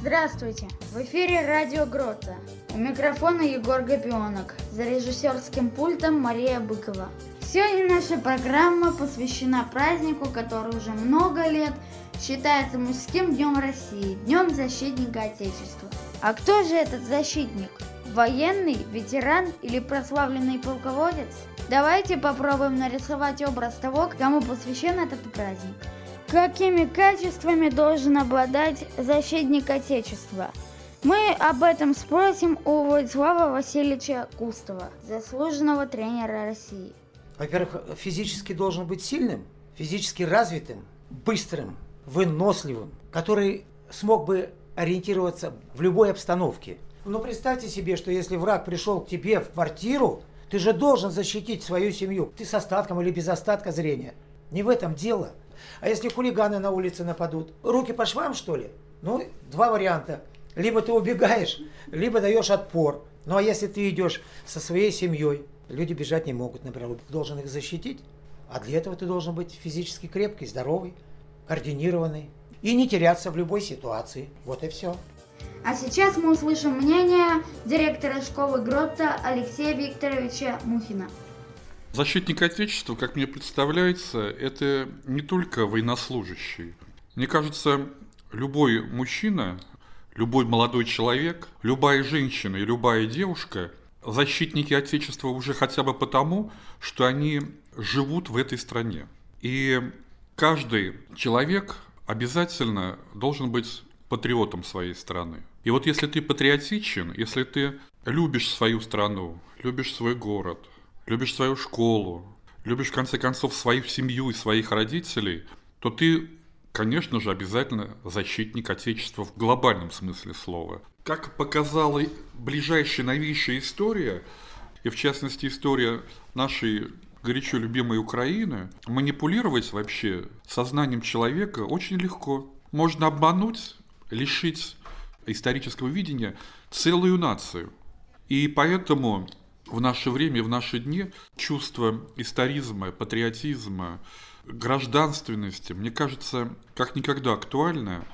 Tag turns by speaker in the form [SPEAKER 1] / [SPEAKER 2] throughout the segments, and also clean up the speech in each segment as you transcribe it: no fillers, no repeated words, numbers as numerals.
[SPEAKER 1] Здравствуйте! В эфире Радио Грота. У микрофона Егор Гапионок. За режиссерским пультом Мария Быкова. Сегодня наша программа посвящена празднику, который уже много лет считается мужским днем России, Днем защитника Отечества. А кто же этот защитник? Военный, ветеран или прославленный полководец? Давайте попробуем нарисовать образ того, кому посвящен этот праздник. Какими качествами должен обладать защитник Отечества? Мы об этом спросим у Владислава Васильевича Кустова, заслуженного тренера России.
[SPEAKER 2] Во-первых, физически должен быть сильным, физически развитым, быстрым, выносливым, который смог бы ориентироваться в любой обстановке. Но представьте себе, что если враг пришел к тебе в квартиру, ты же должен защитить свою семью. Ты с остатком или без остатка зрения. Не в этом дело. А если хулиганы на улице нападут? Руки по швам, что ли? Ну, два варианта. Либо ты убегаешь, либо даешь отпор. Ну, а если ты идешь со своей семьей, люди бежать не могут на природу. Ты должен их защитить. А для этого ты должен быть физически крепкий, здоровый, координированный. И не теряться в любой ситуации. Вот и все.
[SPEAKER 1] А сейчас мы услышим мнение директора школы Грота Алексея Викторовича Мухина.
[SPEAKER 3] Защитник Отечества, как мне представляется, это не только военнослужащий. Мне кажется, любой мужчина, любой молодой человек, любая женщина и любая девушка – защитники Отечества уже хотя бы потому, что они живут в этой стране. И каждый человек обязательно должен быть патриотом своей страны. И вот если ты патриотичен, если ты любишь свою страну, любишь свой город, любишь свою школу, любишь, в конце концов, свою семью и своих родителей, то ты, конечно же, обязательно защитник Отечества в глобальном смысле слова. Как показала ближайшая новейшая история, и в частности история нашей горячо любимой Украины, манипулировать вообще сознанием человека очень легко. Можно обмануть, лишить исторического видения целую нацию. И поэтому в наше время, в наши дни чувство историзма, патриотизма, гражданственности, мне кажется, как никогда актуально.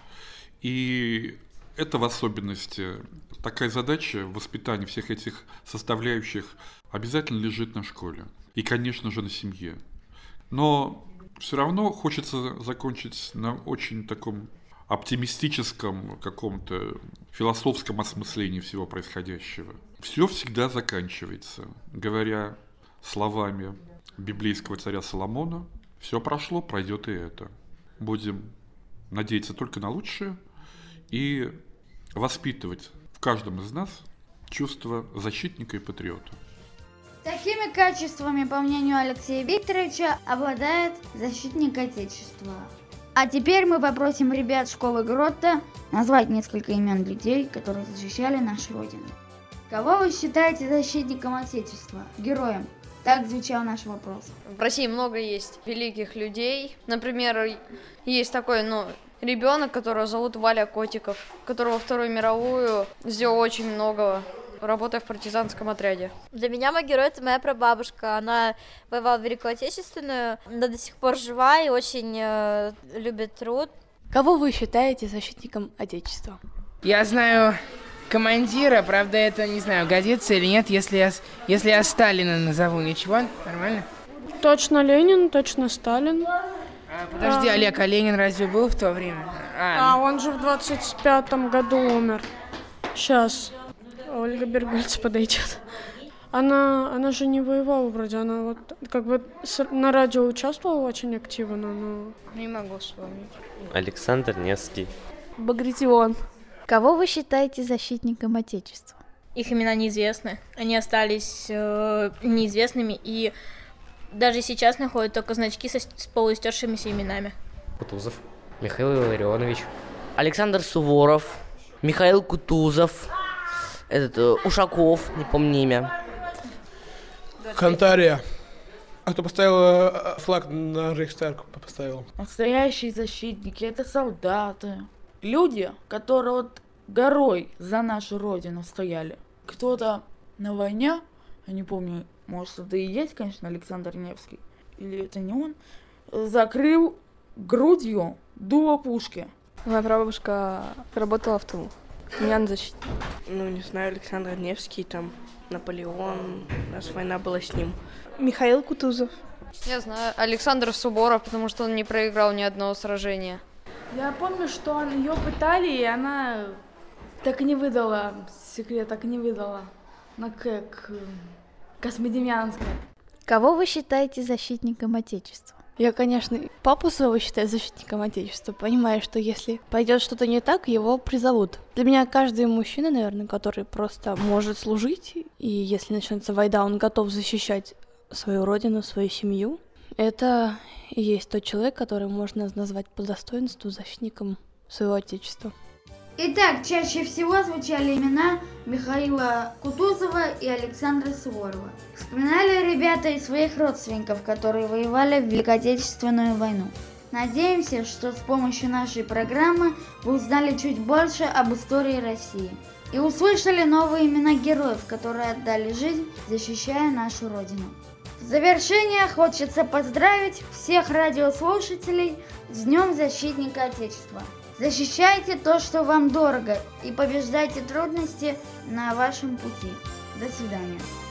[SPEAKER 3] И это в особенности такая задача воспитания всех этих составляющих обязательно лежит на школе. И, конечно же, на семье. Но все равно хочется закончить на очень таком оптимистическом, каком-то философском осмыслении всего происходящего. Все всегда заканчивается, говоря словами библейского царя Соломона, все прошло, пройдет и это. Будем надеяться только на лучшее и воспитывать в каждом из нас чувство защитника и патриота.
[SPEAKER 1] Такими качествами, по мнению Алексея Викторовича, обладает защитник Отечества. А теперь мы попросим ребят школы Грота назвать несколько имен людей, которые защищали нашу Родину. Кого вы считаете защитником Отечества, героем? Так звучал наш вопрос.
[SPEAKER 4] В России много есть великих людей. Например, есть такой, ребенок, которого зовут Валя Котиков, которого во Вторую мировую сделал очень много, работая в партизанском отряде.
[SPEAKER 5] Для меня мой герой — это моя прабабушка. Она воевала в Великую Отечественную, она до сих пор жива и очень любит труд.
[SPEAKER 6] Кого вы считаете защитником Отечества?
[SPEAKER 7] Я знаю командира, правда, это, не знаю, годится или нет, если я Сталина назову, ничего, нормально?
[SPEAKER 8] Точно Ленин, точно Сталин.
[SPEAKER 7] Подожди, Олег, а Ленин разве был в то время?
[SPEAKER 8] Он же в 25-м году умер. Сейчас Ольга Бергольц подойдет. Она же не воевала вроде, она вот как бы на радио участвовала очень активно, но не могу вспомнить.
[SPEAKER 9] Александр Невский.
[SPEAKER 6] Багратион.
[SPEAKER 5] Кого вы считаете защитником Отечества?
[SPEAKER 10] Их имена неизвестны. Они остались неизвестными и даже сейчас находят только значки с полуистершимися именами.
[SPEAKER 9] Кутузов. Михаил Илларионович. Александр Суворов. Михаил Кутузов. Ушаков, не помню имя.
[SPEAKER 11] Хантария. А кто поставил флаг на Рейхстаг, поставил?
[SPEAKER 12] Настоящие защитники — это солдаты. Люди, которые вот горой за нашу родину стояли. Кто-то на войне, я не помню, может, это и есть, конечно, Александр Невский, или это не он, закрыл грудью дуло пушки.
[SPEAKER 6] Моя прабабушка работала в тылу. Меня на защитник.
[SPEAKER 13] Ну, не знаю, Александр Невский, там, Наполеон, у нас война была с ним.
[SPEAKER 14] Михаил Кутузов.
[SPEAKER 4] Я знаю, Александр Суворов, потому что он не проиграл ни одного сражения.
[SPEAKER 12] Я помню, что ее пытали, и она так и не выдала секрет, так и не выдала. Она как Космодемьянская.
[SPEAKER 1] Кого вы считаете защитником Отечества?
[SPEAKER 6] Я, конечно, папу своего считаю защитником Отечества, понимая, что если пойдет что-то не так, его призовут. Для меня каждый мужчина, наверное, который просто может служить, и если начнется война, он готов защищать свою родину, свою семью. Это и есть тот человек, который можно назвать по достоинству защитником своего Отечества.
[SPEAKER 1] Итак, чаще всего звучали имена Михаила Кутузова и Александра Суворова. Вспоминали ребята и своих родственников, которые воевали в Великую Отечественную войну. Надеемся, что с помощью нашей программы вы узнали чуть больше об истории России и услышали новые имена героев, которые отдали жизнь, защищая нашу Родину. В завершение хочется поздравить всех радиослушателей с Днем Защитника Отечества. Защищайте то, что вам дорого, и побеждайте трудности на вашем пути. До свидания.